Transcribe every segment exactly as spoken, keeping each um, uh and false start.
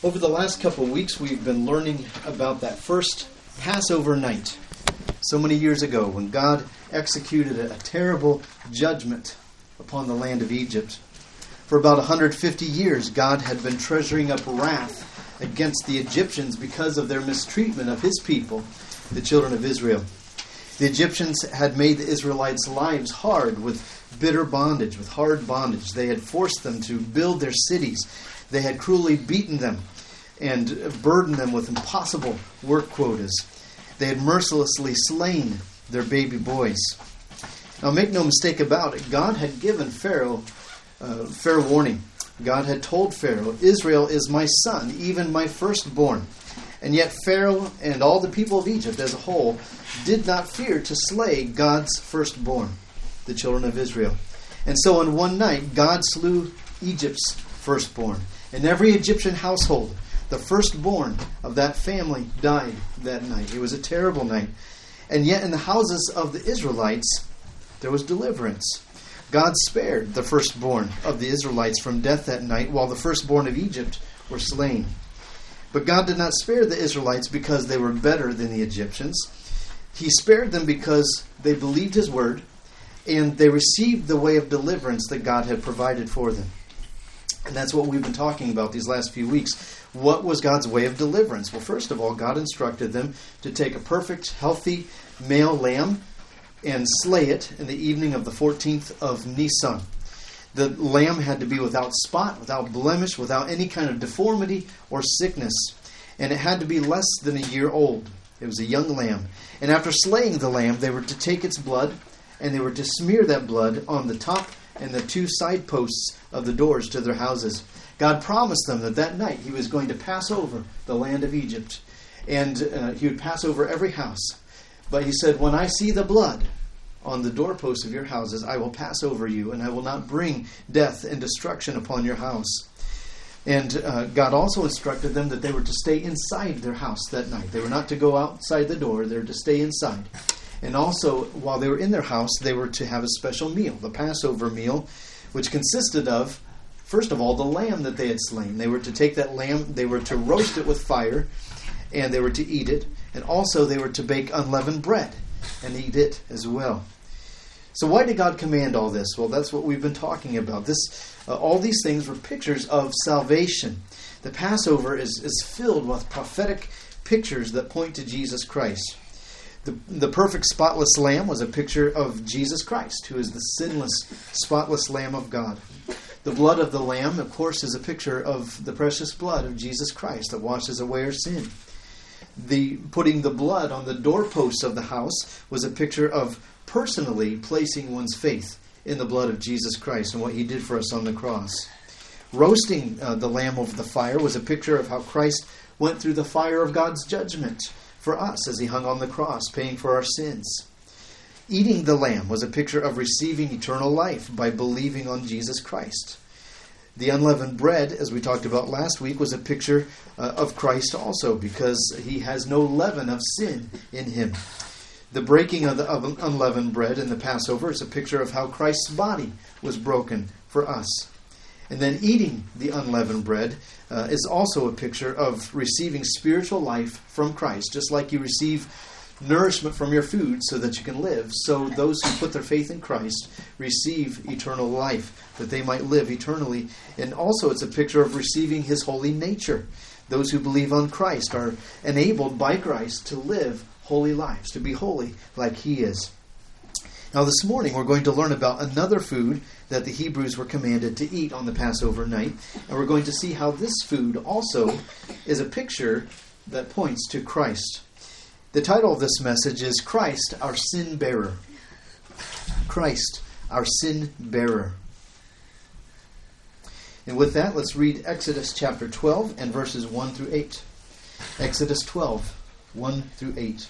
Over the last couple of weeks, we've been learning about that first Passover night, so many years ago, when God executed a, a terrible judgment upon the land of Egypt. For about one hundred fifty years, God had been treasuring up wrath against the Egyptians because of their mistreatment of His people, the children of Israel. The Egyptians had made the Israelites' lives hard with bitter bondage, with hard bondage. They had forced them to build their cities. They had cruelly beaten them and burdened them with impossible work quotas. They had mercilessly slain their baby boys. Now, make no mistake about it, God had given Pharaoh uh, fair warning. God had told Pharaoh, "Israel is my son, even my firstborn." And yet Pharaoh and all the people of Egypt as a whole did not fear to slay God's firstborn, the children of Israel. And so on one night, God slew Egypt's firstborn. In every Egyptian household, the firstborn of that family died that night. It was a terrible night. And yet in the houses of the Israelites, there was deliverance. God spared the firstborn of the Israelites from death that night, while the firstborn of Egypt were slain. But God did not spare the Israelites because they were better than the Egyptians. He spared them because they believed His word, and they received the way of deliverance that God had provided for them. And that's what we've been talking about these last few weeks. What was God's way of deliverance? Well, first of all, God instructed them to take a perfect, healthy male lamb and slay it in the evening of the fourteenth of Nisan. The lamb had to be without spot, without blemish, without any kind of deformity or sickness. And it had to be less than a year old. It was a young lamb. And after slaying the lamb, they were to take its blood, and they were to smear that blood on the top and the two side posts of the doors to their houses. God promised them that that night He was going to pass over the land of Egypt. And uh, He would pass over every house. But He said, "When I see the blood on the doorposts of your houses, I will pass over you, and I will not bring death and destruction upon your house." And uh, God also instructed them that they were to stay inside their house that night. They were not to go outside the door. They were to stay inside. And also, while they were in their house, they were to have a special meal, the Passover meal, which consisted of, first of all, the lamb that they had slain. They were to take that lamb, they were to roast it with fire, and they were to eat it. And also they were to bake unleavened bread and eat it as well. So why did God command all this? Well, that's what we've been talking about. This, uh, all these things were pictures of salvation. The Passover is, is filled with prophetic pictures that point to Jesus Christ. The, the perfect spotless lamb was a picture of Jesus Christ, who is the sinless, spotless Lamb of God. The blood of the lamb, of course, is a picture of the precious blood of Jesus Christ that washes away our sin. The putting the blood on the doorposts of the house was a picture of personally placing one's faith in the blood of Jesus Christ and what He did for us on the cross. Roasting uh, the lamb over the fire was a picture of how Christ went through the fire of God's judgment for us as He hung on the cross, paying for our sins. Eating the lamb was a picture of receiving eternal life by believing on Jesus Christ. The unleavened bread, as we talked about last week, was a picture uh, of Christ also, because He has no leaven of sin in Him. The breaking of the of unleavened bread in the Passover is a picture of how Christ's body was broken for us. And then eating the unleavened bread uh, is also a picture of receiving spiritual life from Christ. Just like you receive nourishment from your food so that you can live, so those who put their faith in Christ receive eternal life, that they might live eternally. And also it's a picture of receiving His holy nature. Those who believe on Christ are enabled by Christ to live holy lives, to be holy like He is. Now this morning we're going to learn about another food that the Hebrews were commanded to eat on the Passover night. And we're going to see how this food also is a picture that points to Christ. The title of this message is Christ, Our Sin Bearer. Christ, Our Sin Bearer. And with that, let's read Exodus chapter twelve and verses one through eight. Exodus twelve, one through eight.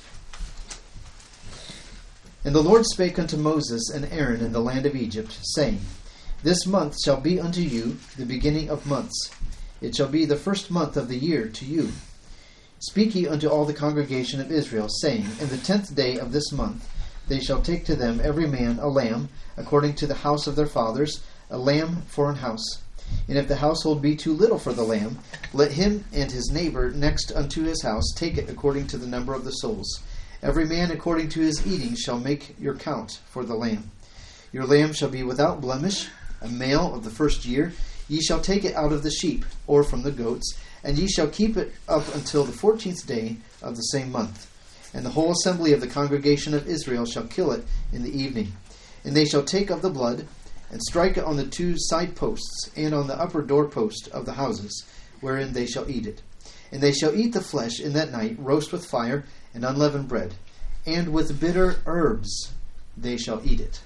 And the Lord spake unto Moses and Aaron in the land of Egypt, saying, This month shall be unto you the beginning of months. It shall be the first month of the year to you. Speak ye unto all the congregation of Israel, saying, In the tenth day of this month they shall take to them every man a lamb, according to the house of their fathers, a lamb for an house. And if the household be too little for the lamb, let him and his neighbor next unto his house take it according to the number of the souls. Every man according to his eating shall make your count for the lamb. Your lamb shall be without blemish, a male of the first year. Ye shall take it out of the sheep, or from the goats, and ye shall keep it up until the fourteenth day of the same month. And the whole assembly of the congregation of Israel shall kill it in the evening. And they shall take of the blood, and strike it on the two side posts, and on the upper doorpost of the houses, wherein they shall eat it. And they shall eat the flesh in that night, roast with fire, and unleavened bread, and with bitter herbs they shall eat it.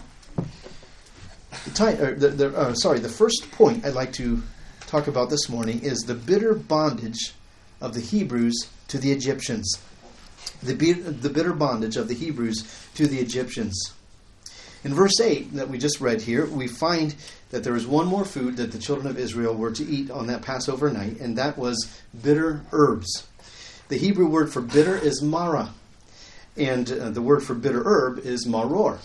The, ty- or the, the uh, sorry, the first point I'd like to talk about this morning is the bitter bondage of the Hebrews to the Egyptians. The, be- the bitter bondage of the Hebrews to the Egyptians. In verse eight that we just read here, we find that there was one more food that the children of Israel were to eat on that Passover night, and that was bitter herbs. The Hebrew word for bitter is mara, and uh, the word for bitter herb is maror.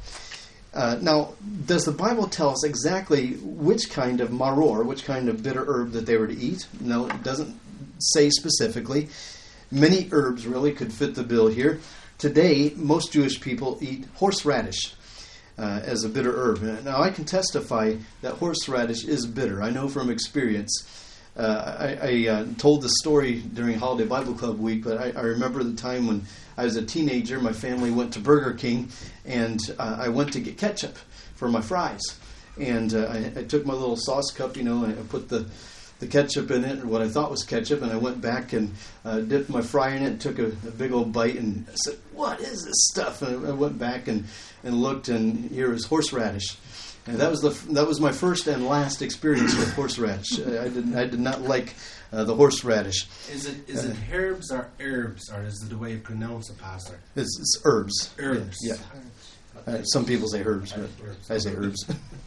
Uh, now, does the Bible tell us exactly which kind of maror, which kind of bitter herb that they were to eat? No, it doesn't say specifically. Many herbs really could fit the bill here. Today, most Jewish people eat horseradish uh, as a bitter herb. Now, I can testify that horseradish is bitter. I know from experience. Uh, I, I uh, told the story during Holiday Bible Club week, but I, I remember the time when I was a teenager. My family went to Burger King, and uh, I went to get ketchup for my fries. And uh, I, I took my little sauce cup, you know, and I put the, the ketchup in it, or what I thought was ketchup, and I went back and uh, dipped my fry in it and took a, a big old bite and I said, "What is this stuff?" And I went back and, and looked, and here is horseradish. And that was the that was my first and last experience with horseradish. I did I did not like uh, the horseradish. Is it is it uh, herbs or herbs, or is it the way you pronounce it, Pastor? It's, it's herbs. Herbs. Yeah. yeah. Uh, some people say herbs, but I say herbs.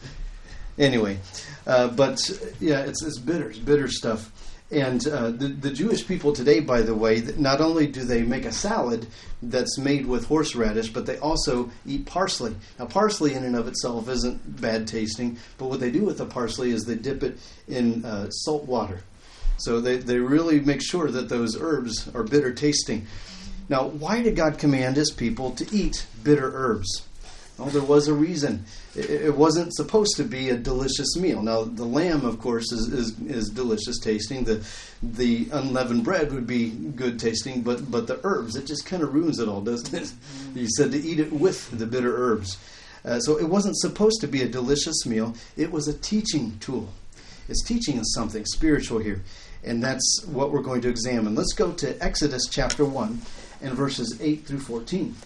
Anyway, uh, but yeah, it's it's bitter, it's bitter stuff. And uh, the, the Jewish people today, by the way, not only do they make a salad that's made with horseradish, but they also eat parsley. Now, parsley in and of itself isn't bad tasting, but what they do with the parsley is they dip it in uh, salt water. So they, they really make sure that those herbs are bitter tasting. Now, why did God command His people to eat bitter herbs? Well, there was a reason. It wasn't supposed to be a delicious meal. Now, the lamb, of course, is, is, is delicious tasting. The the unleavened bread would be good tasting, but, but the herbs, it just kind of ruins it all, doesn't it? He said to eat it with the bitter herbs. Uh, so it wasn't supposed to be a delicious meal. It was a teaching tool. It's teaching us something spiritual here, and that's what we're going to examine. Let's go to Exodus chapter one and verses eight through fourteen.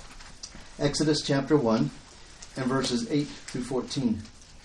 Exodus chapter one and verses eight through fourteen.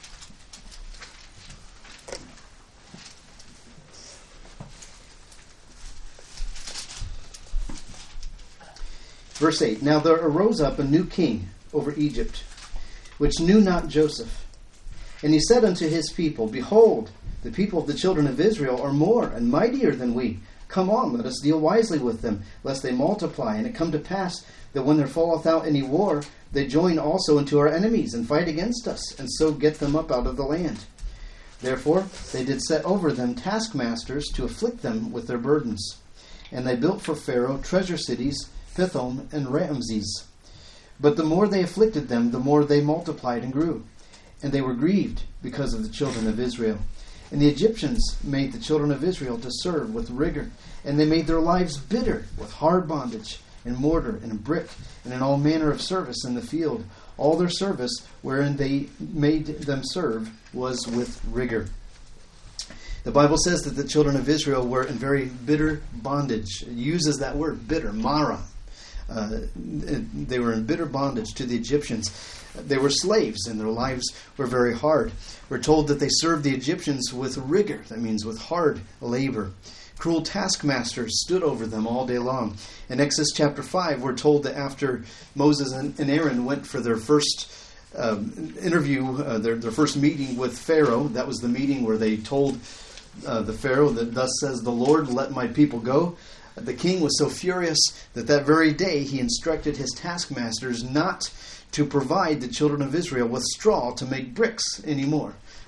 Verse eight. Now there arose up a new king over Egypt, which knew not Joseph. And he said unto his people, Behold, the people of the children of Israel are more and mightier than we. Come on, let us deal wisely with them, lest they multiply. And it come to pass that when there falleth out any war, they join also unto our enemies, and fight against us, and so get them up out of the land. Therefore they did set over them taskmasters to afflict them with their burdens. And they built for Pharaoh treasure cities, Pithom and Ramses. But the more they afflicted them, the more they multiplied and grew. And they were grieved because of the children of Israel. And the Egyptians made the children of Israel to serve with rigor, and they made their lives bitter with hard bondage, and mortar, and brick, and in all manner of service in the field. All their service wherein they made them serve was with rigor. The Bible says that the children of Israel were in very bitter bondage. It uses that word, bitter, mara. Uh, they were in bitter bondage to the Egyptians. They were slaves, and their lives were very hard. We're told that they served the Egyptians with rigor. That means with hard labor. Cruel taskmasters stood over them all day long. In Exodus chapter five, we're told that after Moses and Aaron went for their first um, interview, uh, their, their first meeting with Pharaoh, that was the meeting where they told uh, the Pharaoh that, thus says the Lord, let my people go. The king was so furious that that very day he instructed his taskmasters not to provide the children of Israel with straw to make bricks anymore.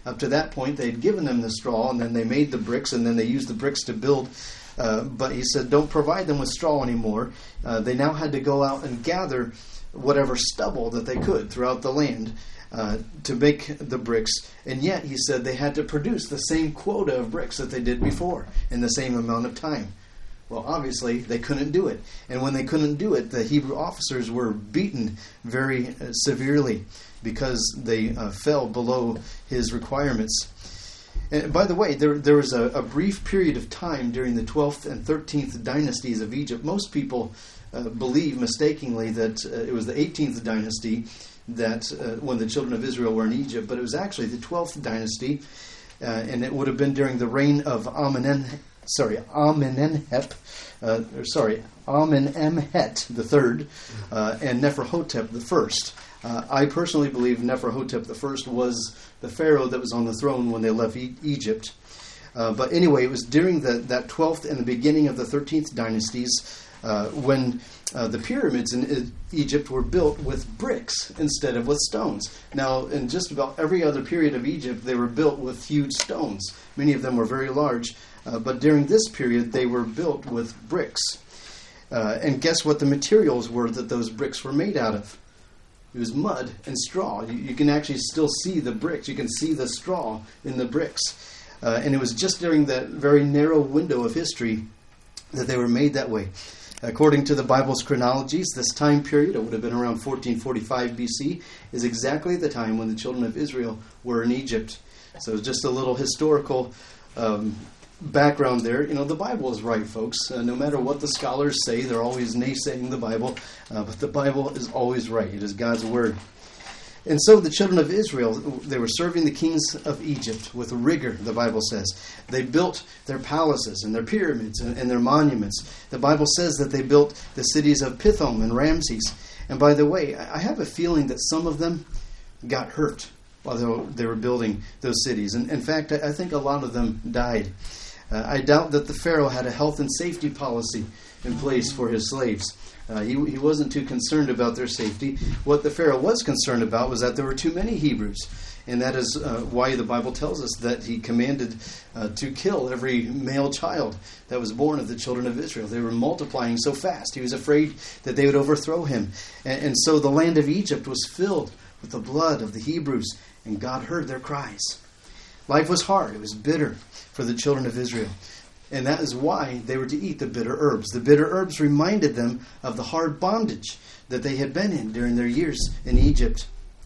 Up to that point, they had given them the straw, and then they made the bricks, and then they used the bricks to build. Uh, but he said, don't provide them with straw anymore. Uh, they now had to go out and gather whatever stubble that they could throughout the land uh, to make the bricks. And yet, he said, they had to produce the same quota of bricks that they did before in the same amount of time. Well, obviously, they couldn't do it. And when they couldn't do it, the Hebrew officers were beaten very uh, severely because they uh, fell below his requirements. And by the way, there there was a, a brief period of time during the twelfth and thirteenth dynasties of Egypt. Most people uh, believe mistakenly that uh, it was the eighteenth dynasty that uh, when the children of Israel were in Egypt, but it was actually the twelfth dynasty, uh, and it would have been during the reign of Amenem, sorry, Amenemhep, uh, or sorry, Amenemhet the third, uh, and Neferhotep the first. Uh, I personally believe Neferhotep the first was the pharaoh that was on the throne when they left e- Egypt. Uh, but anyway, it was during the, that twelfth and the beginning of the thirteenth dynasties uh, when uh, the pyramids in uh, Egypt were built with bricks instead of with stones. Now, in just about every other period of Egypt, they were built with huge stones. Many of them were very large. Uh, but during this period, they were built with bricks. Uh, and guess what the materials were that those bricks were made out of? It was mud and straw. You, you can actually still see the bricks. You can see the straw in the bricks. Uh, and it was just during that very narrow window of history that they were made that way. According to the Bible's chronologies, this time period, it would have been around fourteen forty-five B C, is exactly the time when the children of Israel were in Egypt. So just a little historical um, background there. You know, the Bible is right, folks. Uh, no matter what the scholars say, they're always naysaying the Bible, uh, but the Bible is always right. It is God's Word. And so the children of Israel, they were serving the kings of Egypt with rigor, the Bible says. They built their palaces and their pyramids and, and their monuments. The Bible says that they built the cities of Pithom and Ramses. And by the way, I have a feeling that some of them got hurt while they were, they were building those cities. And in fact, I think a lot of them died. Uh, I doubt that the Pharaoh had a health and safety policy in place for his slaves. Uh, he, he wasn't too concerned about their safety. What the Pharaoh was concerned about was that there were too many Hebrews. And that is uh, why the Bible tells us that he commanded uh, to kill every male child that was born of the children of Israel. They were multiplying so fast. He was afraid that they would overthrow him. And, and so the land of Egypt was filled with the blood of the Hebrews, and God heard their cries. Life was hard. It was bitter for the children of Israel. And that is why they were to eat the bitter herbs. The bitter herbs reminded them of the hard bondage that they had been in during their years in Egypt.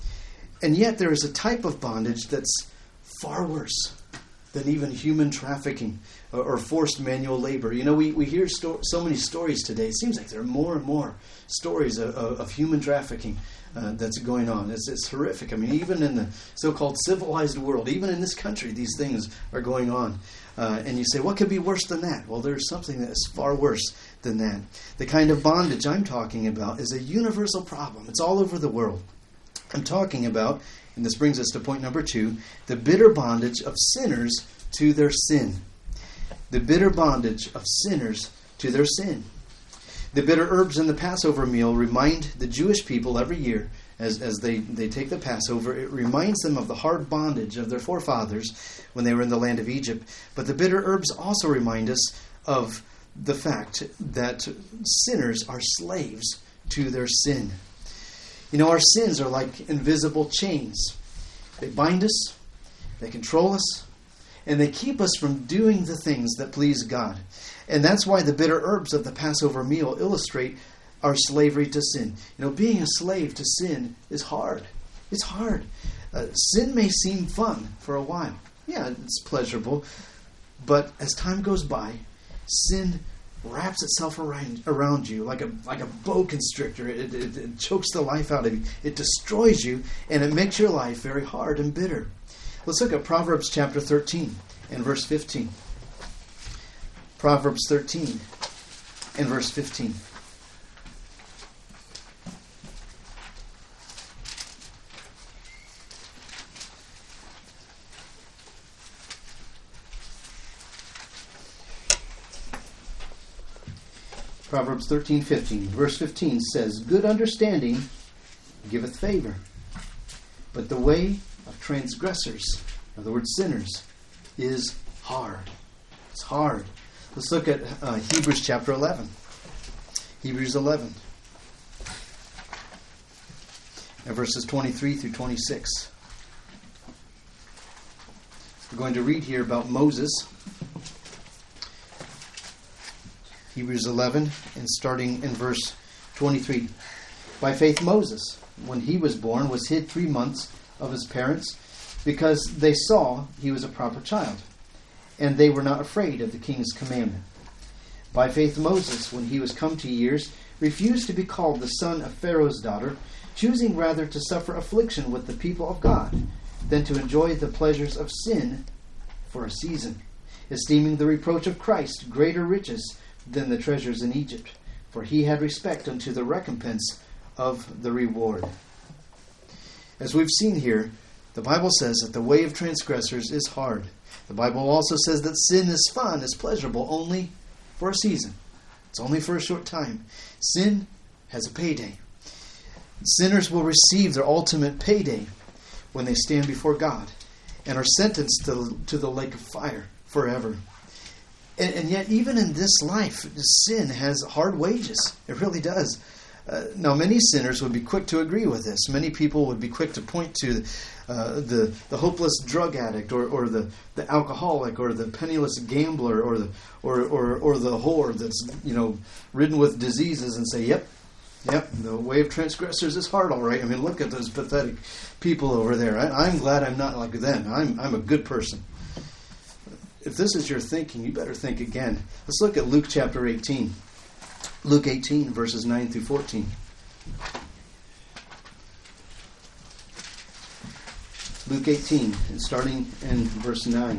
And yet there is a type of bondage that's far worse than even human trafficking or, or forced manual labor. You know, we, we hear sto- so many stories today. It seems like there are more and more stories of, of, of human trafficking uh, that's going on. It's, it's horrific. I mean, even in the so-called civilized world, even in this country, these things are going on. Uh, and you say, what could be worse than that? Well, there's something that is far worse than that. The kind of bondage I'm talking about is a universal problem. It's all over the world. I'm talking about, and this brings us to point number two, the bitter bondage of sinners to their sin. The bitter bondage of sinners to their sin. The bitter herbs in the Passover meal remind the Jewish people every year, as, as they, they take the Passover, it reminds them of the hard bondage of their forefathers when they were in the land of Egypt. But the bitter herbs also remind us of the fact that sinners are slaves to their sin. You know, our sins are like invisible chains. They bind us, they control us, and they keep us from doing the things that please God. And that's why the bitter herbs of the Passover meal illustrate our slavery to sin. You know, being a slave to sin is hard. It's hard. Uh, sin may seem fun for a while. Yeah, it's pleasurable. But as time goes by, sin wraps itself around around you like a like a boa constrictor. It, it, it chokes the life out of you. It destroys you, and it makes your life very hard and bitter. Let's look at Proverbs chapter thirteen and verse fifteen. Proverbs thirteen and verse fifteen. Proverbs thirteen fifteen. Verse fifteen says, "Good understanding giveth favor, but the way of transgressors in other words, sinners, is hard. It's hard. Let's look at uh, Hebrews chapter eleven. Hebrews eleven. And verses twenty-three through twenty-six. We're going to read here about Moses. Hebrews eleven, and starting in verse twenty-three. By faith Moses, when he was born, was hid three months of his parents, because they saw he was a proper child, and they were not afraid of the king's commandment. By faith Moses, when he was come to years, refused to be called the son of Pharaoh's daughter, choosing rather to suffer affliction with the people of God, than to enjoy the pleasures of sin for a season, esteeming the reproach of Christ greater riches than the treasures in Egypt, for he had respect unto the recompense of the reward. As we've seen here, the Bible says that the way of transgressors is hard. The Bible also says that sin is fun, is pleasurable only for a season. It's only for a short time. Sin has a payday. Sinners will receive their ultimate payday when they stand before God and are sentenced to, to the lake of fire forever. And, and yet, even in this life, sin has hard wages. It really does. Uh, now, many sinners would be quick to agree with this. Many people would be quick to point to uh, the the hopeless drug addict, or, or the, the alcoholic, or the penniless gambler, or the or, or or the whore that's, you know, ridden with diseases, and say, "Yep, yep, the way of transgressors is hard, all right." I mean, look at those pathetic people over there. I, I'm glad I'm not like them. I'm I'm a good person. If this is your thinking, you better think again. Let's look at Luke chapter eighteen. Luke eighteen, verses nine through fourteen. Luke eighteen, and starting in verse nine.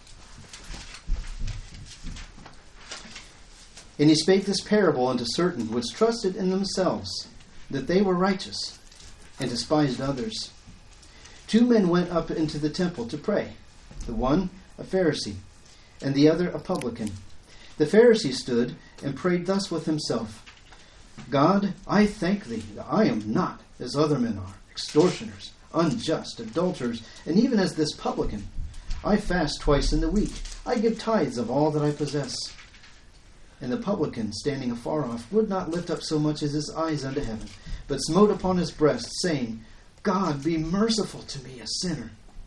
And he spake this parable unto certain which trusted in themselves that they were righteous, and despised others. Two men went up into the temple to pray, the one a Pharisee, and the other a publican. The Pharisee stood and prayed thus with himself, God, I thank thee that I am not as other men are, extortioners, unjust, adulterers, and even as this publican. I fast twice in the week. I give tithes of all that I possess. And the publican, standing afar off, would not lift up so much as his eyes unto heaven, but smote upon his breast, saying, God, be merciful to me, a sinner.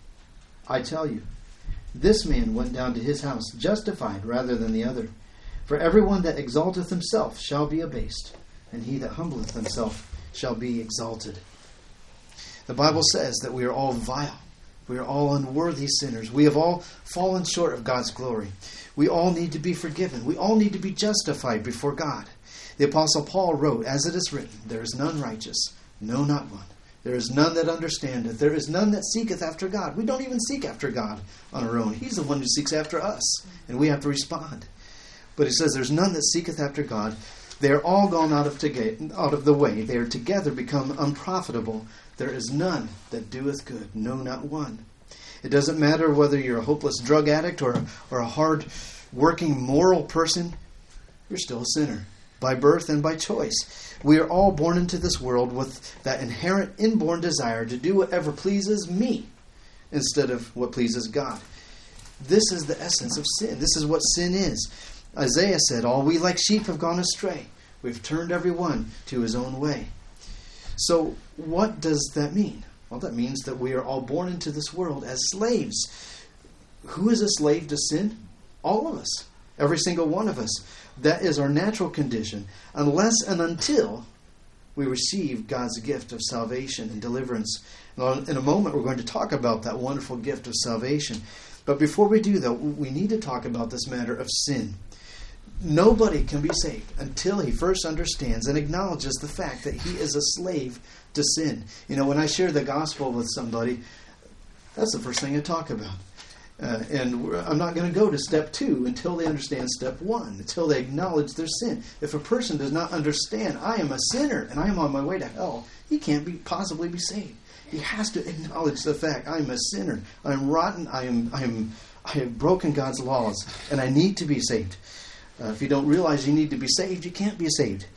I tell you, this man went down to his house justified rather than the other. For everyone that exalteth himself shall be abased, and he that humbleth himself shall be exalted. The Bible says that we are all vile. We are all unworthy sinners. We have all fallen short of God's glory. We all need to be forgiven. We all need to be justified before God. The Apostle Paul wrote, as it is written, there is none righteous, no, not one. There is none that understandeth. There is none that seeketh after God. We don't even seek after God on our own. He's the one who seeks after us, and we have to respond. But he says there's none that seeketh after God. They are all gone out of, to- out of the way. They are together become unprofitable. There is none that doeth good, no, not one. It doesn't matter whether you're a hopeless drug addict or, or a hard-working moral person. You're still a sinner, by birth and by choice. We are all born into this world with that inherent inborn desire to do whatever pleases me instead of what pleases God. This is the essence of sin. This is what sin is. Isaiah said, all we like sheep have gone astray. We've turned every one to his own way. So what does that mean? Well, that means that we are all born into this world as slaves. Who is a slave to sin? All of us. Every single one of us. That is our natural condition, unless and until we receive God's gift of salvation and deliverance. Now, in a moment, we're going to talk about that wonderful gift of salvation. But before we do that, we need to talk about this matter of sin. Nobody can be saved until he first understands and acknowledges the fact that he is a slave to sin. You know, when I share the gospel with somebody, that's the first thing I talk about. Uh, and I'm not going to go to step two until they understand step one, until they acknowledge their sin. If a person does not understand, I am a sinner and I am on my way to hell, he can't be possibly be saved. He has to acknowledge the fact, I'm a sinner, I'm rotten, I am, I am, I have broken God's laws, and I need to be saved. Uh, if you don't realize you need to be saved, you can't be saved.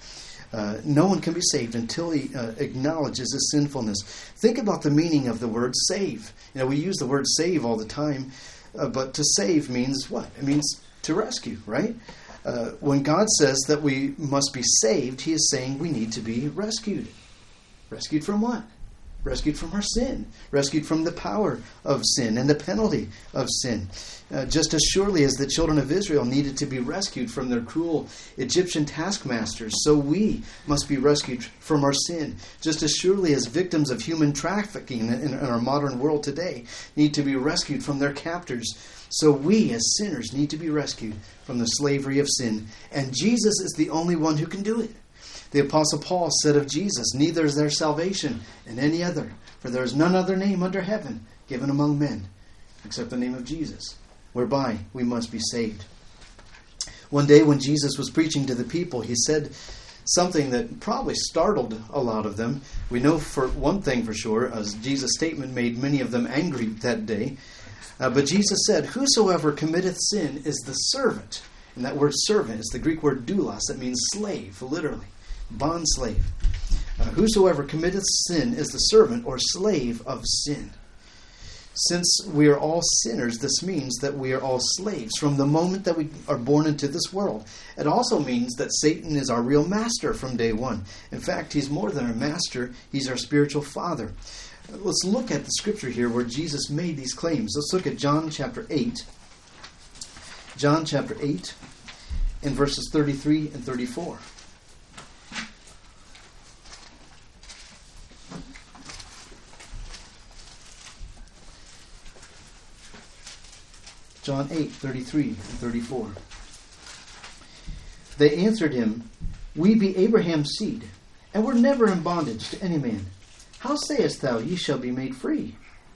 Uh, no one can be saved until he uh, acknowledges his sinfulness. Think about the meaning of the word save. You know, we use the word save all the time, uh, but to save means what? It means to rescue, right? Uh, when God says that we must be saved, he is saying we need to be rescued. Rescued from what? Rescued from our sin. Rescued from the power of sin and the penalty of sin. Uh, just as surely as the children of Israel needed to be rescued from their cruel Egyptian taskmasters, so we must be rescued from our sin. Just as surely as victims of human trafficking in, in our modern world today need to be rescued from their captors, so we as sinners need to be rescued from the slavery of sin. And Jesus is the only one who can do it. The Apostle Paul said of Jesus, "Neither is there salvation in any other, for there is none other name under heaven given among men, except the name of Jesus, whereby we must be saved." One day when Jesus was preaching to the people, he said something that probably startled a lot of them. We know for one thing for sure, as Jesus' statement made many of them angry that day. Uh, but Jesus said, "Whosoever committeth sin is the servant." And that word servant is the Greek word doulos. That means slave, literally. Bond slave. Uh, whosoever committeth sin is the servant or slave of sin. Since we are all sinners, this means that we are all slaves from the moment that we are born into this world. It also means that Satan is our real master from day one. In fact, he's more than our master. He's our spiritual father. Let's look at the scripture here where Jesus made these claims. Let's look at John chapter eight. John chapter eight and verses thirty-three and thirty-four. John eight, thirty-three and thirty-four. They answered him, "We be Abraham's seed, and were never in bondage to any man. How sayest thou, ye shall be made free?"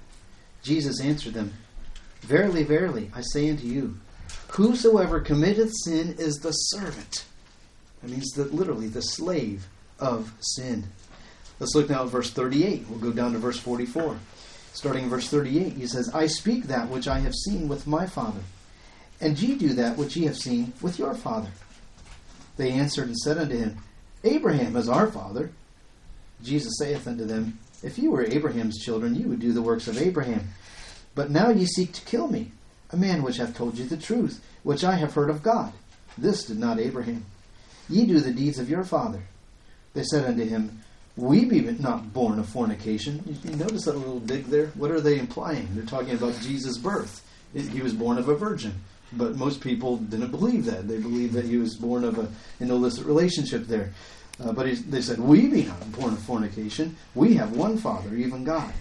Jesus answered them, "Verily, verily, I say unto you, whosoever committeth sin is the servant." That means that literally the slave of sin. Let's look now at verse thirty-eight. We'll go down to verse forty-four. Starting in verse thirty-eight, he says, "I speak that which I have seen with my Father, and ye do that which ye have seen with your father." They answered and said unto him, "Abraham is our father." Jesus saith unto them, "If ye were Abraham's children, ye would do the works of Abraham. But now ye seek to kill me, a man which hath told you the truth, which I have heard of God. This did not Abraham. Ye do the deeds of your father." They said unto him, "We be not born of fornication." You notice that little dig there? What are they implying? They're talking about Jesus' birth. He was born of a virgin. But most people didn't believe that. They believed that he was born of a, an illicit relationship there. Uh, but he, they said, "We be not born of fornication. We have one Father, even God."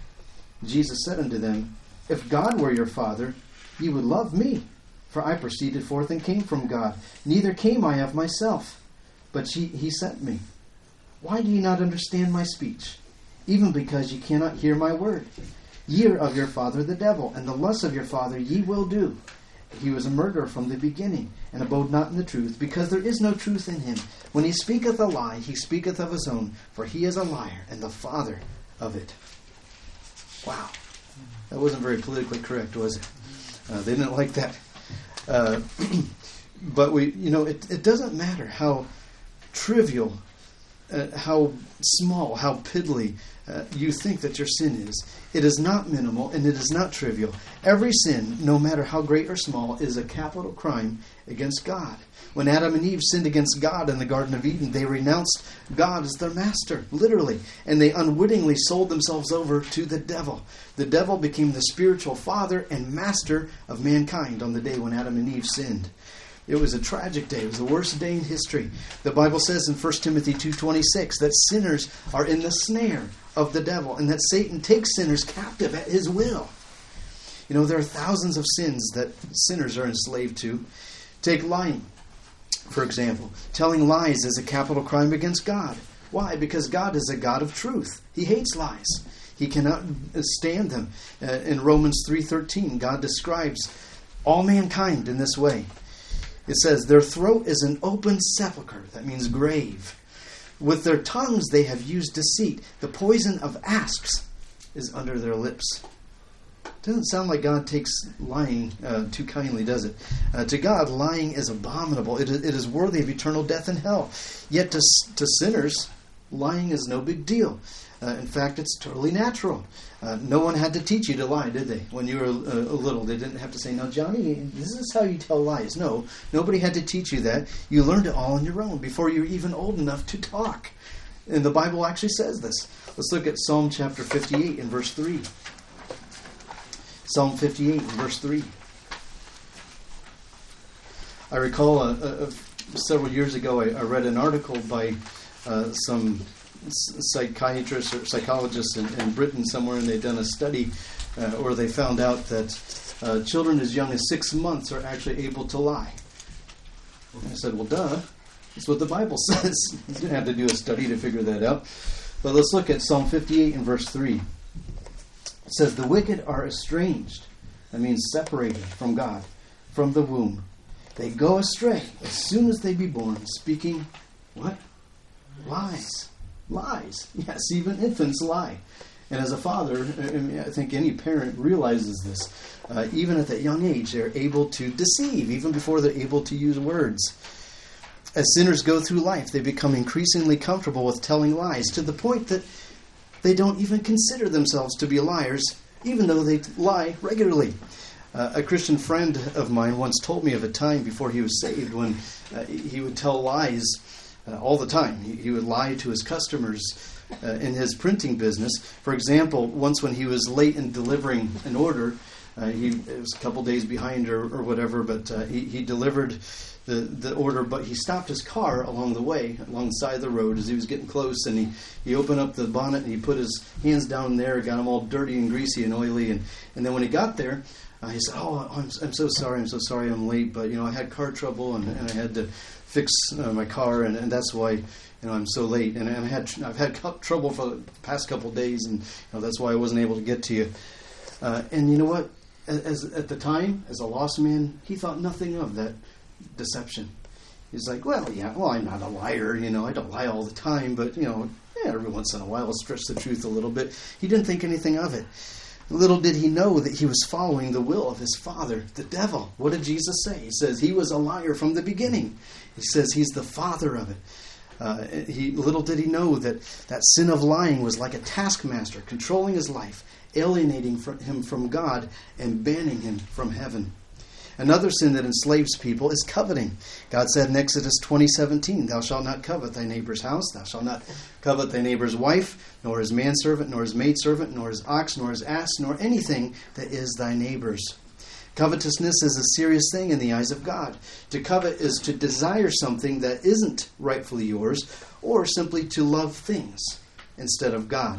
Jesus said unto them, "If God were your Father, ye would love me. For I proceeded forth and came from God. Neither came I of myself, but ye, he sent me. Why do ye not understand my speech? Even because ye cannot hear my word. Ye are of your father the devil, and the lusts of your father ye will do. He was a murderer from the beginning, and abode not in the truth, because there is no truth in him. When he speaketh a lie, he speaketh of his own, for he is a liar, and the father of it." Wow. That wasn't very politically correct, was it? Uh, they didn't like that. Uh, but we, you know, it, it doesn't matter how trivial, uh, how small, how piddly uh, you think that your sin is. It is not minimal, and it is not trivial. Every sin, no matter how great or small, is a capital crime against God. When Adam and Eve sinned against God in the Garden of Eden, they renounced God as their master, literally, and they unwittingly sold themselves over to the devil. The devil became the spiritual father and master of mankind on the day when Adam and Eve sinned. It was a tragic day. It was the worst day in history. The Bible says in First Timothy two twenty-six that sinners are in the snare of the devil, and that Satan takes sinners captive at his will. You know, there are thousands of sins that sinners are enslaved to. Take lying, for example. Telling lies is a capital crime against God. Why? Because God is a God of truth. He hates lies. He cannot stand them. Uh, in Romans three thirteen, God describes all mankind in this way. It says, "Their throat is an open sepulchre." That means grave. "With their tongues they have used deceit. The poison of asps is under their lips." Doesn't sound like God takes lying uh, too kindly, does it? Uh, to God, lying is abominable. It is, it is worthy of eternal death and hell. Yet to, to sinners, lying is no big deal. Uh, in fact, it's totally natural. Uh, no one had to teach you to lie, did they? When you were uh, little, they didn't have to say, "Now, Johnny, this is how you tell lies." No, nobody had to teach you that. You learned it all on your own before you were even old enough to talk. And the Bible actually says this. Let's look at Psalm chapter fifty-eight and verse three. Psalm fifty-eight and verse three. I recall uh, uh, several years ago I, I read an article by uh, some psychiatrists or psychologists in, in Britain somewhere, and they'd done a study uh, where they found out that uh, children as young as six months are actually able to lie. And I said, well, duh. That's what the Bible says. You didn't have to do a study to figure that out. But let's look at Psalm fifty-eight and verse three. It says, "The wicked are estranged." That means separated from God, from the womb. "They go astray as soon as they be born, speaking," what? Lies. Lies. Yes, even infants lie. And as a father, I think any parent realizes this. Uh, even at that young age, they're able to deceive, even before they're able to use words. As sinners go through life, they become increasingly comfortable with telling lies, to the point that they don't even consider themselves to be liars, even though they lie regularly. Uh, a Christian friend of mine once told me of a time before he was saved when uh, he would tell lies uh, all the time. He, he would lie to his customers uh, in his printing business. For example, once when he was late in delivering an order, uh, he it was a couple days behind or, or whatever, but uh, he, he delivered the, the order, but he stopped his car along the way, along the side of the road as he was getting close, and he, he opened up the bonnet and he put his hands down there, got them all dirty and greasy and oily, and, and then when he got there, uh, he said, "Oh, I'm, I'm so sorry, I'm so sorry I'm late, but, you know, I had car trouble, and, and I had to fix uh, my car, and, and that's why, you know, I'm so late, and, and I had, I've had cu- trouble for the past couple of days, and, you know, that's why I wasn't able to get to you." Uh, and you know what? As, at the time, as a lost man, he thought nothing of that deception. He's like, well, yeah, well, I'm not a liar, you know, I don't lie all the time, but, you know, yeah, every once in a while I'll stretch the truth a little bit. He didn't think anything of it. Little did he know that he was following the will of his father, the devil. What did Jesus say? He says he was a liar from the beginning. He says he's the father of it. Uh, he little did he know that that sin of lying was like a taskmaster controlling his life, alienating from him from God, and banning him from heaven. Another sin that enslaves people is coveting. God said in Exodus twenty seventeen, "Thou shalt not covet thy neighbor's house, thou shalt not covet thy neighbor's wife, nor his manservant, nor his maidservant, nor his ox, nor his ass, nor anything that is thy neighbor's." Covetousness is a serious thing in the eyes of God. To covet is to desire something that isn't rightfully yours, or simply to love things instead of God.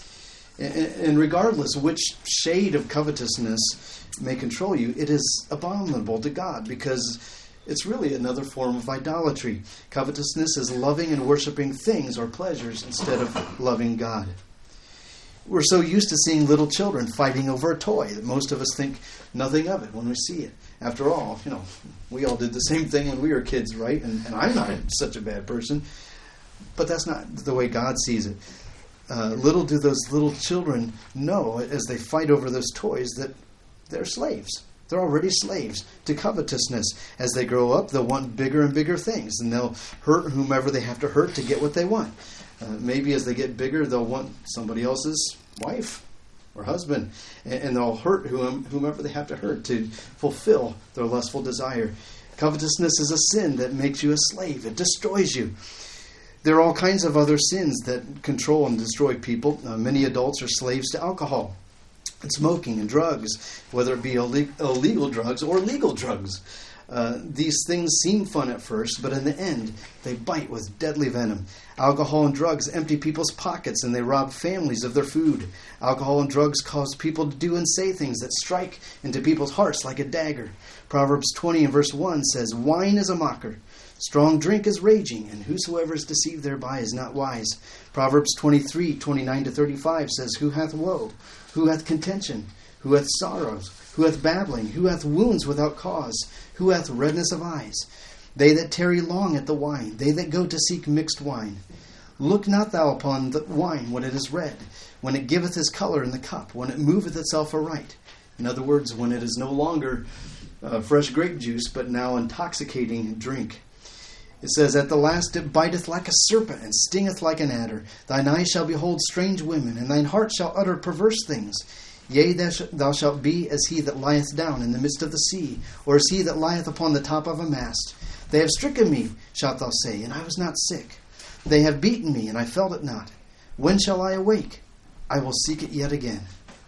And regardless which shade of covetousness may control you, it is abominable to God because it's really another form of idolatry. Covetousness is loving and worshiping things or pleasures instead of loving God. We're so used to seeing little children fighting over a toy that most of us think nothing of it when we see it. After all, you know, we all did the same thing when we were kids, right? And, and I'm not such a bad person. But that's not the way God sees it. Uh, little do those little children know as they fight over those toys that they're slaves. They're already slaves to covetousness. As they grow up, they'll want bigger and bigger things, and they'll hurt whomever they have to hurt to get what they want. Uh, maybe as they get bigger, they'll want somebody else's wife or husband, and, and they'll hurt whom, whomever they have to hurt to fulfill their lustful desire. Covetousness is a sin that makes you a slave. It destroys you. There are all kinds of other sins that control and destroy people. Uh, many adults are slaves to alcohol and smoking and drugs, whether it be illeg- illegal drugs or legal drugs. Uh, these things seem fun at first, but in the end, they bite with deadly venom. Alcohol and drugs empty people's pockets, and they rob families of their food. Alcohol and drugs cause people to do and say things that strike into people's hearts like a dagger. Proverbs twenty and verse one says, "Wine is a mocker. Strong drink is raging, and whosoever is deceived thereby is not wise." Proverbs twenty-three, twenty-nine to thirty-five says, "Who hath woe? Who hath contention? Who hath sorrows? Who hath babbling? Who hath wounds without cause? Who hath redness of eyes? They that tarry long at the wine, they that go to seek mixed wine. Look not thou upon the wine when it is red, when it giveth his color in the cup, when it moveth itself aright. In other words, when it is no longer uh, fresh grape juice, but now intoxicating drink. It says, At the last it biteth like a serpent, and stingeth like an adder. Thine eyes shall behold strange women, and thine heart shall utter perverse things. Yea, thou, sh- thou shalt be as he that lieth down in the midst of the sea, or as he that lieth upon the top of a mast. They have stricken me, shalt thou say, and I was not sick. They have beaten me, and I felt it not. When shall I awake? I will seek it yet again.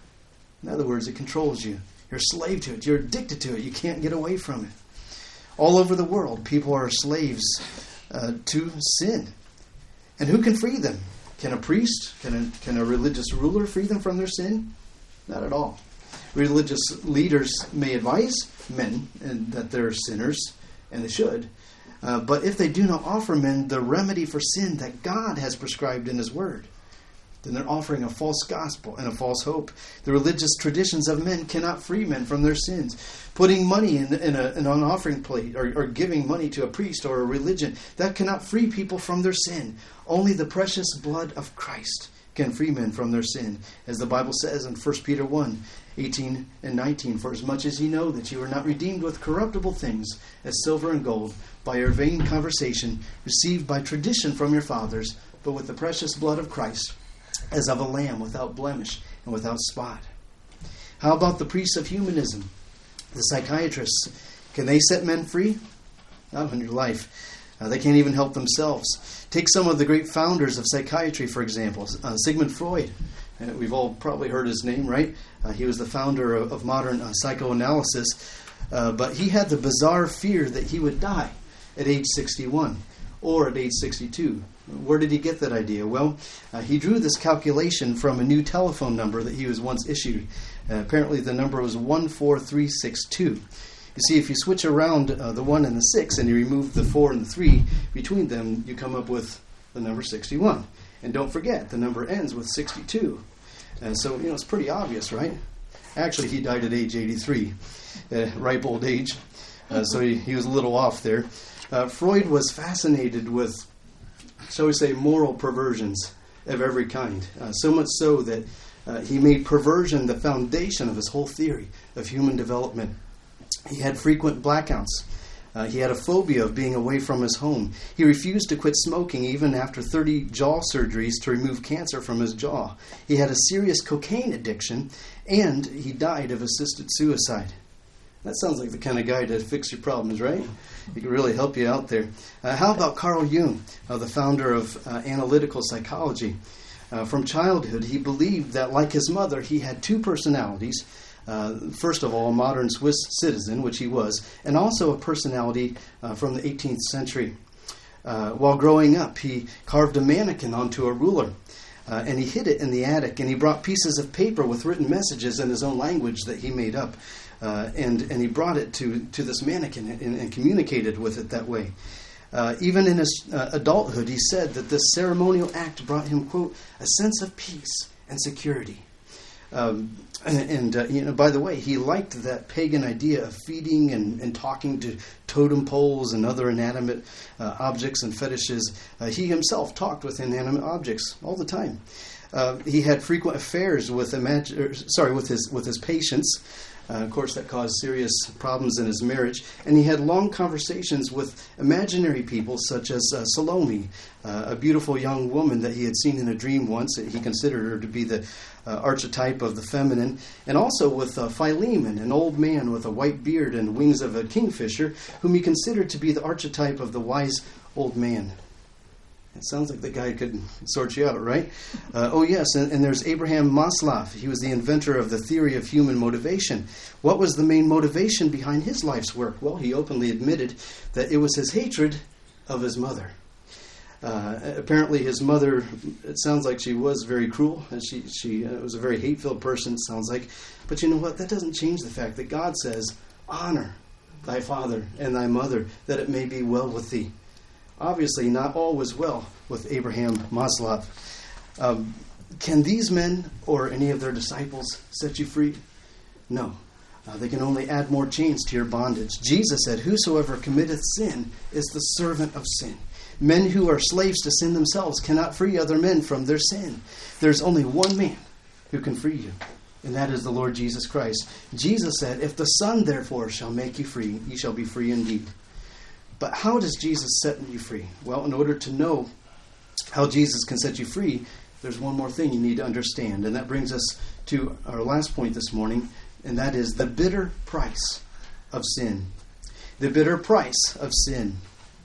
In other words, it controls you. You're a slave to it. You're addicted to it. You can't get away from it. All over the world, people are slaves uh, to sin. And who can free them? Can a priest, can a, can a religious ruler free them from their sin? Not at all. Religious leaders may advise men and that they're sinners, and they should. Uh, but if they do not offer men the remedy for sin that God has prescribed in His Word, then they're offering a false gospel and a false hope. The religious traditions of men cannot free men from their sins. Putting money in, in, a, in an offering plate or, or giving money to a priest or a religion, that cannot free people from their sin. Only the precious blood of Christ can free men from their sin. As the Bible says in First Peter one, eighteen and nineteen, For as much as ye know that you are not redeemed with corruptible things, as silver and gold, by your vain conversation, received by tradition from your fathers, but with the precious blood of Christ, as of a lamb without blemish and without spot. How about the priests of humanism? The psychiatrists, can they set men free? Not in your life. Uh, they can't even help themselves. Take some of the great founders of psychiatry, for example. Uh, Sigmund Freud. Uh, we've all probably heard his name, right? Uh, he was the founder of, of modern uh, psychoanalysis. Uh, but he had the bizarre fear that he would die at age sixty-one or at age sixty-two. Where did he get that idea? Well, uh, he drew this calculation from a new telephone number that he was once issued. Uh, apparently the number was one four three six two. You see, if you switch around uh, the one and the six and you remove the four and the three between them, you come up with the number sixty-one. And don't forget, the number ends with sixty-two. Uh, so, you know, it's pretty obvious, right? Actually, he died at age eighty-three, uh, ripe old age. Uh, so he, he was a little off there. Uh, Freud was fascinated with, shall we say, moral perversions of every kind. Uh, so much so that uh, he made perversion the foundation of his whole theory of human development. He had frequent blackouts. Uh, he had a phobia of being away from his home. He refused to quit smoking even after thirty jaw surgeries to remove cancer from his jaw. He had a serious cocaine addiction, and he died of assisted suicide. That sounds like the kind of guy to fix your problems, right? He could really help you out there. Uh, how about Carl Jung, uh, the founder of uh, analytical psychology? Uh, from childhood, he believed that, like his mother, he had two personalities. Uh, first of all, a modern Swiss citizen, which he was, and also a personality uh, from the eighteenth century. Uh, while growing up, he carved a mannequin onto a ruler, uh, and he hid it in the attic, and he brought pieces of paper with written messages in his own language that he made up, uh, and, and he brought it to, to this mannequin and, and communicated with it that way. Uh, even in his uh, adulthood, he said that this ceremonial act brought him, quote, a sense of peace and security. Um, and, and uh, you know, by the way, he liked that pagan idea of feeding and, and talking to totem poles and other inanimate uh, objects and fetishes. Uh, he himself talked with inanimate objects all the time. Uh, he had frequent affairs with imag- er, sorry with his with his patients. Uh, of course, that caused serious problems in his marriage. And he had long conversations with imaginary people such as uh, Salome, uh, a beautiful young woman that he had seen in a dream once. He considered her to be the uh, archetype of the feminine. And also with uh, Philemon, an old man with a white beard and wings of a kingfisher, whom he considered to be the archetype of the wise old man. It sounds like the guy could sort you out, right? Uh, oh, yes, and, and there's Abraham Maslow. He was the inventor of the theory of human motivation. What was the main motivation behind his life's work? Well, he openly admitted that it was his hatred of his mother. Uh, apparently his mother, it sounds like she was very cruel, and she, she uh, was a very hate-filled person, it sounds like. But you know what? That doesn't change the fact that God says, honor thy father and thy mother, that it may be well with thee. Obviously, not all was well with Abraham Maslow. Um, can these men or any of their disciples set you free? No. Uh, they can only add more chains to your bondage. Jesus said, whosoever committeth sin is the servant of sin. Men who are slaves to sin themselves cannot free other men from their sin. There's only one man who can free you, and that is the Lord Jesus Christ. Jesus said, if the Son therefore shall make you free, you shall be free indeed. But how does Jesus set you free? Well, in order to know how Jesus can set you free, there's one more thing you need to understand, and that brings us to our last point this morning, and that is the bitter price of sin. The bitter price of sin.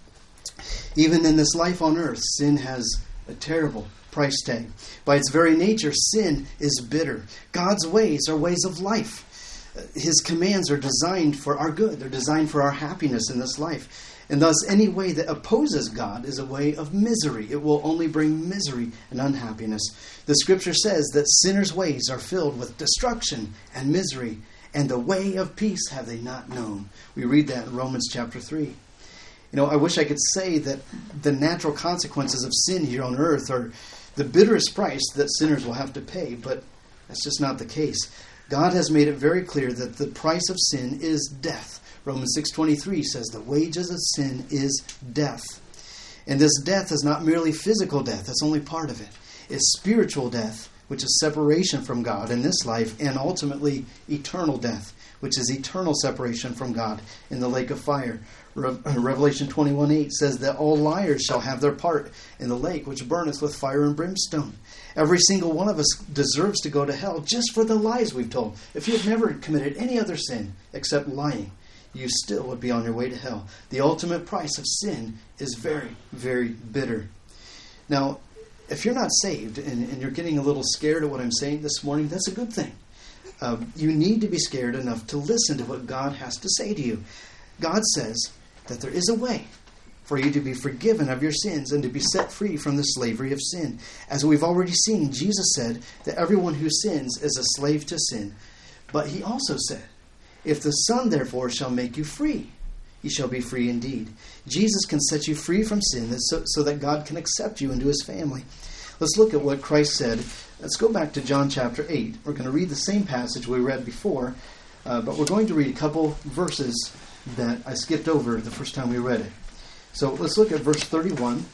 Even in this life on earth, sin has a terrible price tag. By its very nature, sin is bitter. God's ways are ways of life. His commands are designed for our good. They're designed for our happiness in this life. And thus, any way that opposes God is a way of misery. It will only bring misery and unhappiness. The Scripture says that sinners' ways are filled with destruction and misery, and the way of peace have they not known. We read that in Romans chapter three. You know, I wish I could say that the natural consequences of sin here on earth are the bitterest price that sinners will have to pay, but that's just not the case. God has made it very clear that the price of sin is death. Romans six twenty-three says the wages of sin is death. And this death is not merely physical death. That's only part of it. It's spiritual death, which is separation from God in this life, and ultimately eternal death, which is eternal separation from God in the lake of fire. Re- Revelation twenty-one eight says that all liars shall have their part in the lake which burneth with fire and brimstone. Every single one of us deserves to go to hell just for the lies we've told. If you have never committed any other sin except lying, you still would be on your way to hell. The ultimate price of sin is very, very bitter. Now, if you're not saved and, and you're getting a little scared at what I'm saying this morning, that's a good thing. Um, you need to be scared enough to listen to what God has to say to you. God says that there is a way for you to be forgiven of your sins and to be set free from the slavery of sin. As we've already seen, Jesus said that everyone who sins is a slave to sin. But he also said, if the Son therefore shall make you free, you shall be free indeed. Jesus can set you free from sin so, so that God can accept you into his family. Let's look at what Christ said. Let's go back to John chapter eight. We're going to read the same passage we read before, uh, but we're going to read a couple verses that I skipped over the first time we read it. So let's look at verse thirty-one.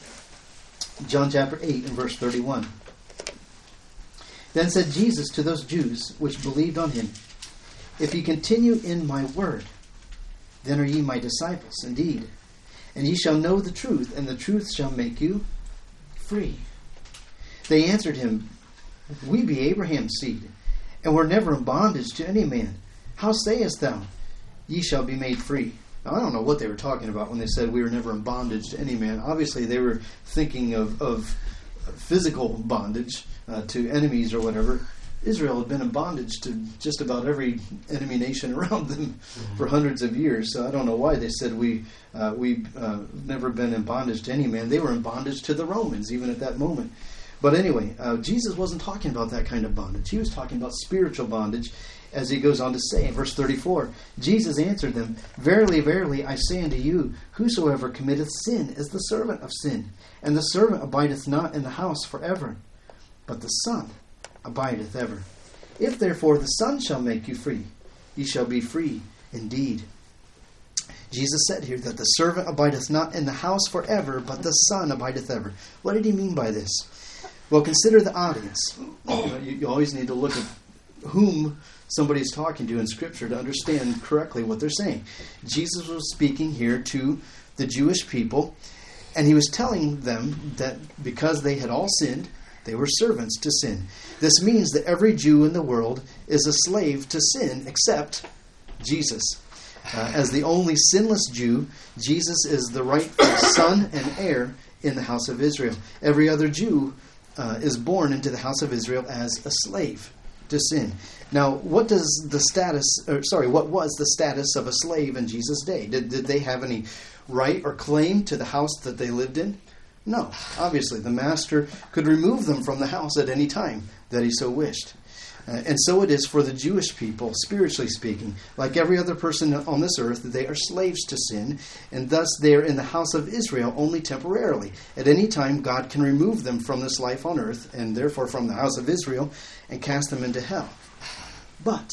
John chapter eight and verse thirty-one. Then said Jesus to those Jews which believed on him, if ye continue in my word, then are ye my disciples indeed. And ye shall know the truth, and the truth shall make you free. They answered him, we be Abraham's seed, and were never in bondage to any man. How sayest thou, ye shall be made free? Now, I don't know what they were talking about when they said we were never in bondage to any man. Obviously, they were thinking of, of physical bondage uh, to enemies or whatever. Israel had been in bondage to just about every enemy nation around them mm-hmm. for hundreds of years. So I don't know why they said we uh, we uh, never been in bondage to any man. They were in bondage to the Romans even at that moment. But anyway, uh, Jesus wasn't talking about that kind of bondage. He was talking about spiritual bondage, as he goes on to say in verse thirty-four. Jesus answered them, verily, verily, I say unto you, whosoever committeth sin is the servant of sin. And the servant abideth not in the house forever, but the Son abideth ever. If therefore the Son shall make you free, ye shall be free indeed. Jesus said here that the servant abideth not in the house forever, but the Son abideth ever. What did he mean by this? Well, consider the audience. You, you always need to look at whom somebody is talking to in Scripture to understand correctly what they're saying. Jesus was speaking here to the Jewish people, and he was telling them that because they had all sinned, they were servants to sin. This means that every Jew in the world is a slave to sin except Jesus. Uh, as the only sinless Jew, Jesus is the rightful son and heir in the house of Israel. Every other Jew uh, is born into the house of Israel as a slave to sin. Now, what does the status, or sorry, what was the status of a slave in Jesus' day? Did, did they have any right or claim to the house that they lived in? No, obviously, the master could remove them from the house at any time that he so wished. Uh, and so it is for the Jewish people, spiritually speaking. Like every other person on this earth, they are slaves to sin, and thus they are in the house of Israel only temporarily. At any time, God can remove them from this life on earth, and therefore from the house of Israel, and cast them into hell. But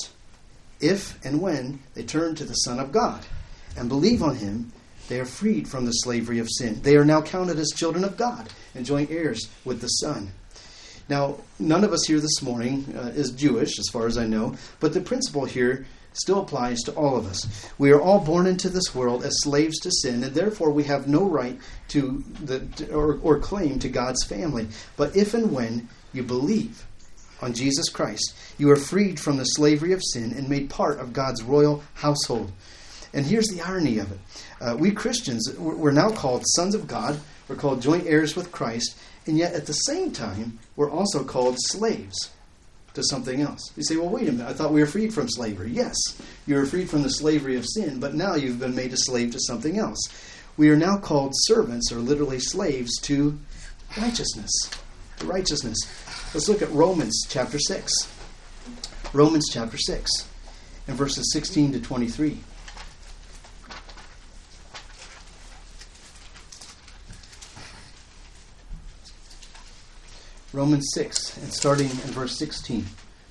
if and when they turn to the Son of God and believe on him, they are freed from the slavery of sin. They are now counted as children of God and joint heirs with the Son. Now, none of us here this morning uh, is Jewish, as far as I know, but the principle here still applies to all of us. We are all born into this world as slaves to sin, and therefore we have no right to the to, or, or claim to God's family. But if and when you believe on Jesus Christ, you are freed from the slavery of sin and made part of God's royal household. And here's the irony of it. Uh, we Christians, we're now called sons of God. We're called joint heirs with Christ. And yet at the same time, we're also called slaves to something else. You say, well, wait a minute. I thought we were freed from slavery. Yes, you were freed from the slavery of sin, but now you've been made a slave to something else. We are now called servants, or literally slaves, to righteousness. To righteousness. Let's look at Romans chapter six. Romans chapter six and verses sixteen to twenty-three. Romans six, and starting in verse sixteen.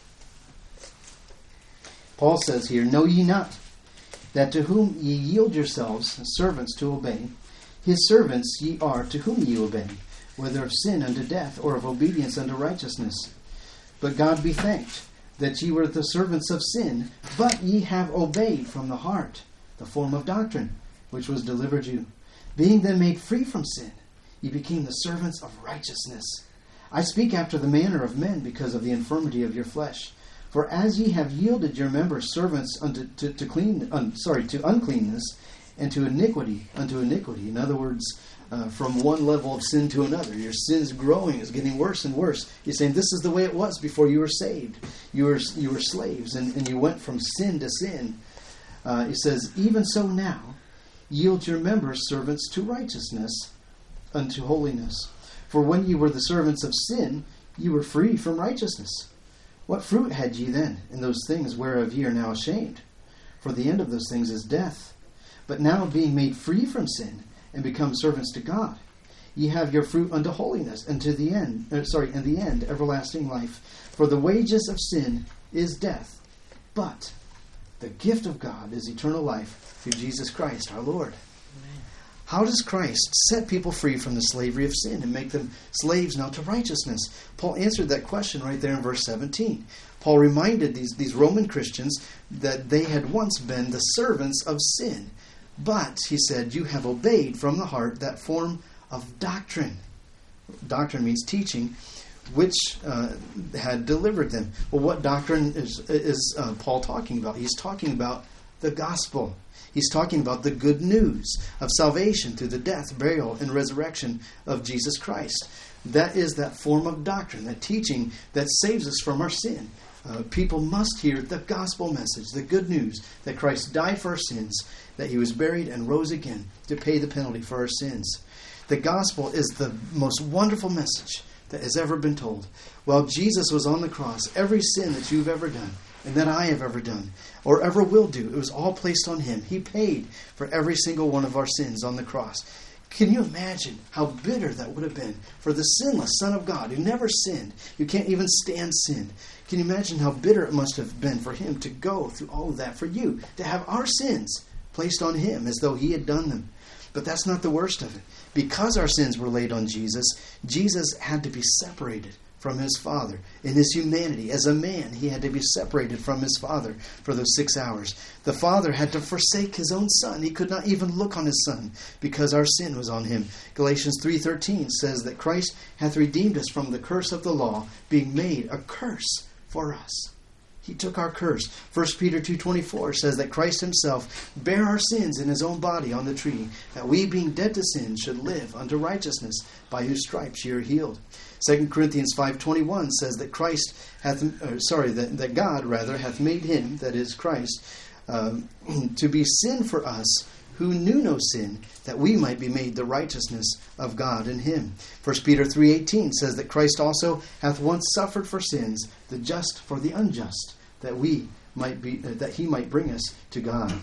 Paul says here, "Know ye not, that to whom ye yield yourselves servants to obey, his servants ye are to whom ye obey, whether of sin unto death, or of obedience unto righteousness? But God be thanked, that ye were the servants of sin, but ye have obeyed from the heart the form of doctrine, which was delivered you. Being then made free from sin, ye became the servants of righteousness. I speak after the manner of men, because of the infirmity of your flesh. For as ye have yielded your members servants unto to, to clean, un, sorry, to uncleanness, and to iniquity unto iniquity." In other words, uh, from one level of sin to another, your sin's growing, is getting worse and worse. You're saying this is the way it was before you were saved. You were you were slaves, and, and you went from sin to sin. Uh, he says, "Even so now, yield your members servants to righteousness, unto holiness. For when ye were the servants of sin, ye were free from righteousness. What fruit had ye then in those things whereof ye are now ashamed? For the end of those things is death. But now, being made free from sin, and become servants to God, ye have your fruit unto holiness, and to the end, uh, sorry, and the end everlasting life. For the wages of sin is death, but the gift of God is eternal life through Jesus Christ our Lord." Amen. How does Christ set people free from the slavery of sin and make them slaves now to righteousness? Paul answered that question right there in verse seventeen. Paul reminded these, these Roman Christians that they had once been the servants of sin. But, he said, you have obeyed from the heart that form of doctrine. Doctrine means teaching, which uh, had delivered them. Well, what doctrine is, is uh, Paul talking about? He's talking about the gospel. He's talking about the good news of salvation through the death, burial, and resurrection of Jesus Christ. That is that form of doctrine, that teaching that saves us from our sin. Uh, people must hear the gospel message, the good news that Christ died for our sins, that he was buried and rose again to pay the penalty for our sins. The gospel is the most wonderful message that has ever been told. While Jesus was on the cross, every sin that you've ever done, and that I have ever done, or ever will do, it was all placed on him. He paid for every single one of our sins on the cross. Can you imagine how bitter that would have been for the sinless Son of God who never sinned? You can't even stand sin. Can you imagine how bitter it must have been for him to go through all of that for you, to have our sins placed on him as though he had done them? But that's not the worst of it. Because our sins were laid on Jesus, Jesus had to be separated from his Father. In his humanity, as a man, he had to be separated from his Father for those six hours. The Father had to forsake his own Son. He could not even look on his Son because our sin was on him. Galatians three thirteen says that Christ hath redeemed us from the curse of the law, being made a curse for us. He took our curse. First Peter two twenty-four says that Christ himself bare our sins in his own body on the tree, that we, being dead to sin, should live unto righteousness, by whose stripes ye are healed. Second Corinthians five twenty-one says that Christ hath, uh, sorry, that, that God, rather, hath made him, that is Christ, um, to be sin for us, who knew no sin, that we might be made the righteousness of God in him. First Peter three eighteen says that Christ also hath once suffered for sins, the just for the unjust, that we might be, uh, that he might bring us to God.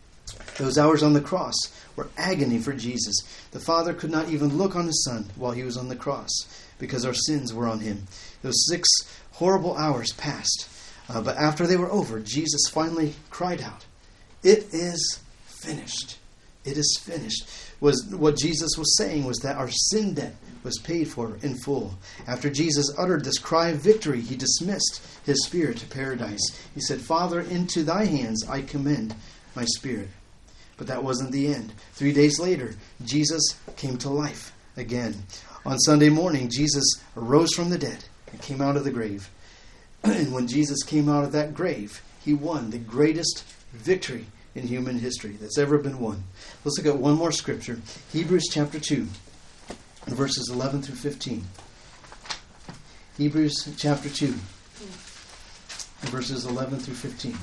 Those hours on the cross were agony for Jesus. The Father could not even look on his Son while he was on the cross, because our sins were on him. Those six horrible hours passed. Uh, but after they were over, Jesus finally cried out, "It is finished. It is finished." Was what Jesus was saying was that our sin debt was paid for in full. After Jesus uttered this cry of victory, he dismissed his spirit to paradise. He said, Father, into thy hands I commend my spirit. But that wasn't the end. Three days later, Jesus came to life again. On Sunday morning, Jesus arose from the dead and came out of the grave. And when Jesus came out of that grave, he won the greatest victory in human history that's ever been won. Let's look at one more scripture. Hebrews chapter two, verses eleven through fifteen. Hebrews chapter two, verses eleven through fifteen.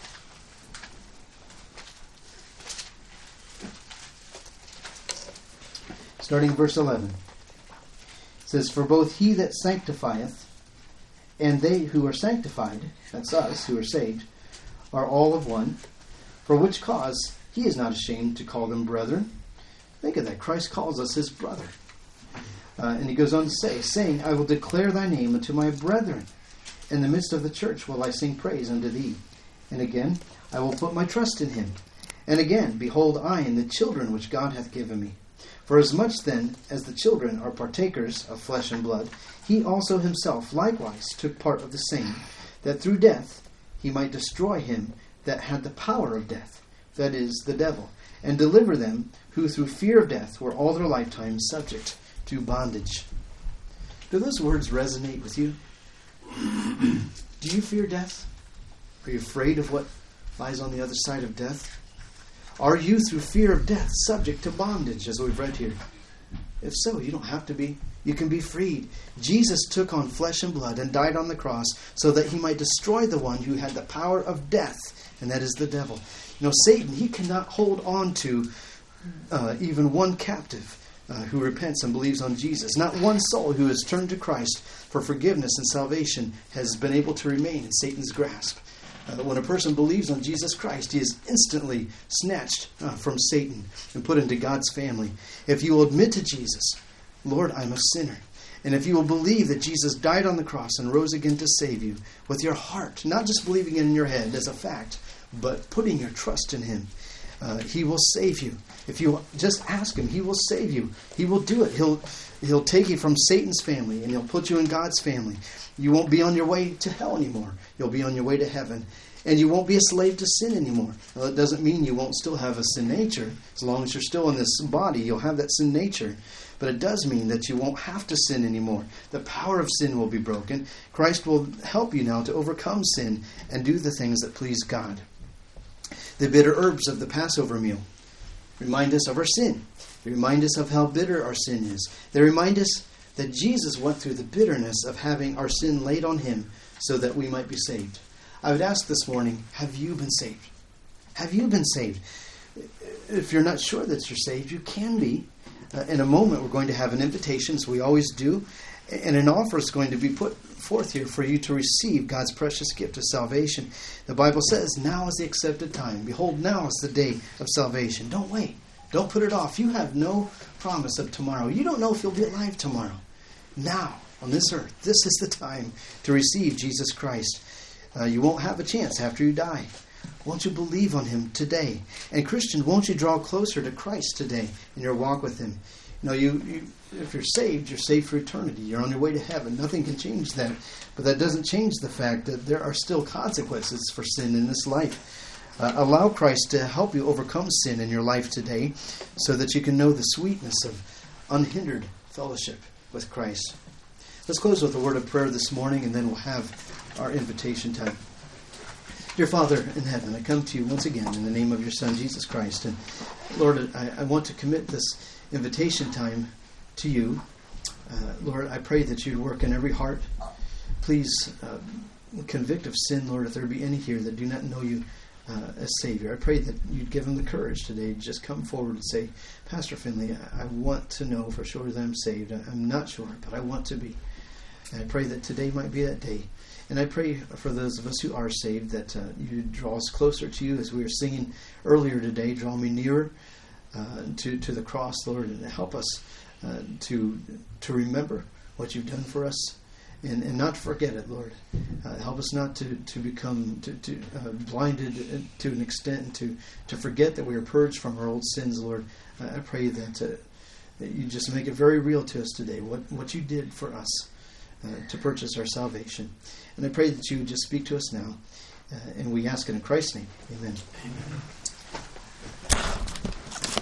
Starting in verse eleven. It says, For both he that sanctifieth and they who are sanctified, that's us who are saved, are all of one, for which cause he is not ashamed to call them brethren. Think of that. Christ calls us his brother. Uh, and he goes on to say, saying, I will declare thy name unto my brethren. In the midst of the church will I sing praise unto thee. And again, I will put my trust in him. And again, behold, I and the children which God hath given me. For as much then as the children are partakers of flesh and blood, he also himself likewise took part of the same, that through death he might destroy him that had the power of death, that is, the devil, and deliver them who through fear of death were all their lifetime subject to bondage. Do those words resonate with you? Do you fear death? Are you afraid of what lies on the other side of death? Are you, through fear of death, subject to bondage, as we've read here? If so, you don't have to be. You can be freed. Jesus took on flesh and blood and died on the cross so that he might destroy the one who had the power of death, and that is the devil. You know, Satan, he cannot hold on to uh, even one captive uh, who repents and believes on Jesus. Not one soul who has turned to Christ for forgiveness and salvation has been able to remain in Satan's grasp. Uh, when a person believes on Jesus Christ, he is instantly snatched uh, from Satan and put into God's family. If you will admit to Jesus, Lord, I'm a sinner, and if you will believe that Jesus died on the cross and rose again to save you with your heart, not just believing it in your head as a fact, but putting your trust in him, uh, he will save you. If you just ask him, he will save you. He will do it. He'll He'll take you from Satan's family and he'll put you in God's family. You won't be on your way to hell anymore. You'll be on your way to heaven. And you won't be a slave to sin anymore. Well, it doesn't mean you won't still have a sin nature. As long as you're still in this body, you'll have that sin nature. But it does mean that you won't have to sin anymore. The power of sin will be broken. Christ will help you now to overcome sin and do the things that please God. The bitter herbs of the Passover meal remind us of our sin. They remind us of how bitter our sin is. They remind us that Jesus went through the bitterness of having our sin laid on him so that we might be saved. I would ask this morning, have you been saved? Have you been saved? If you're not sure that you're saved, you can be. Uh, in a moment, we're going to have an invitation, as we always do, and an offer is going to be put forth here for you to receive God's precious gift of salvation. The Bible says, now is the accepted time. Behold, now is the day of salvation. Don't wait. Don't put it off. You have no promise of tomorrow. You don't know if you'll be alive tomorrow. Now, on this earth, this is the time to receive Jesus Christ. Uh, you won't have a chance after you die. Won't you believe on him today? And Christian, won't you draw closer to Christ today in your walk with him? You know, you, you if you're saved, you're saved for eternity. You're on your way to heaven. Nothing can change that. But that doesn't change the fact that there are still consequences for sin in this life. Uh, allow Christ to help you overcome sin in your life today so that you can know the sweetness of unhindered fellowship with Christ. Let's close with a word of prayer this morning, and then we'll have our invitation time. Dear Father in heaven, I come to you once again in the name of your Son, Jesus Christ. And Lord, I, I want to commit this invitation time to you. Uh, Lord, I pray that you'd work in every heart. Please uh, convict of sin, Lord, if there be any here that do not know you Uh, as Savior. I pray that you'd give them the courage today to just come forward and say, Pastor Finley, I, I want to know for sure that I'm saved. I, I'm not sure, but I want to be. And I pray that today might be that day. And I pray for those of us who are saved that uh, you draw us closer to you, as we were singing earlier today. Draw me nearer uh, to, to the cross, Lord, and help us uh, to, to remember what you've done for us. And, and not forget it, Lord. Uh, help us not to, to become to, to, uh, blinded to an extent, to, to forget that we are purged from our old sins, Lord. Uh, I pray that uh, that you just make it very real to us today, what, what you did for us uh, to purchase our salvation. And I pray that you would just speak to us now. Uh, and we ask it in Christ's name. Amen. Amen.